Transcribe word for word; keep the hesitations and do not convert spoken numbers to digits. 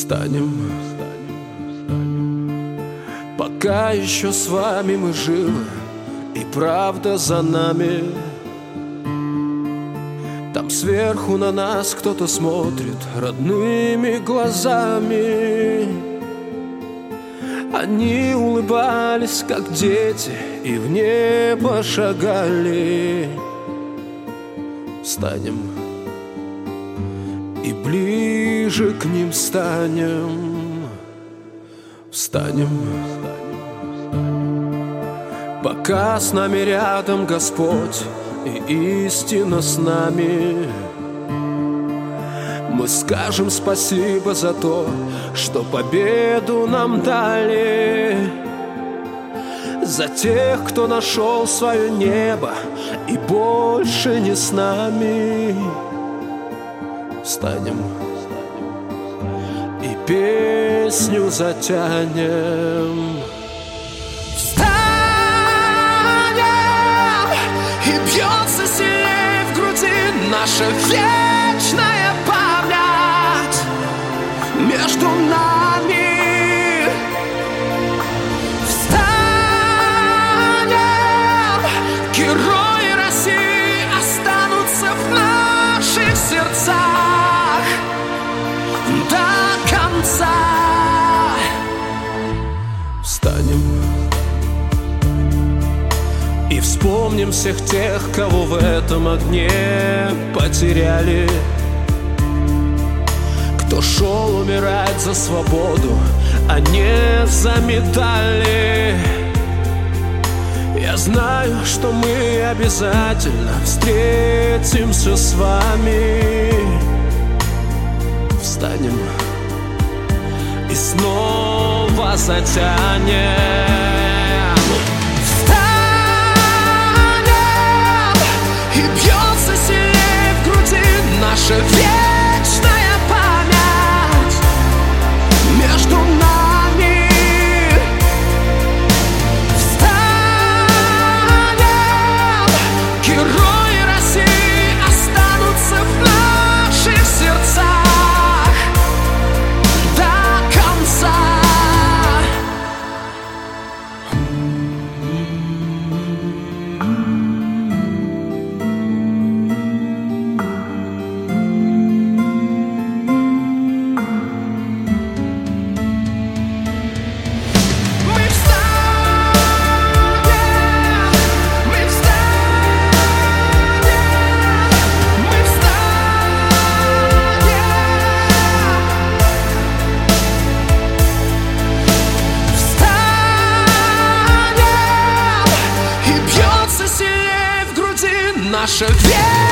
Встанем, пока еще с вами мы живы, и правда за нами. Там сверху на нас кто-то смотрит родными глазами. Они улыбались, как дети, и в небо шагали. Встанем и ближе к ним станем. Встанем, пока с нами рядом Господь и истина с нами. Мы скажем спасибо за то, что победу нам дали, за тех, кто нашел свое небо и больше не с нами. Встанем и песню затянем. Встанем, и бьется сильнее в груди наша вечная память между нами. Встанем, герои России останутся в наших сердцах до конца. Встанем и вспомним всех тех, кого в этом огне потеряли, кто шел умирать за свободу, а не за медали. Я знаю, что мы обязательно встретимся с вами. Встанем и снова затянем. И бьется сильнее в груди наша вечная память между нами. Встанем, герои России останутся в наших сердцах до конца. Наша вера.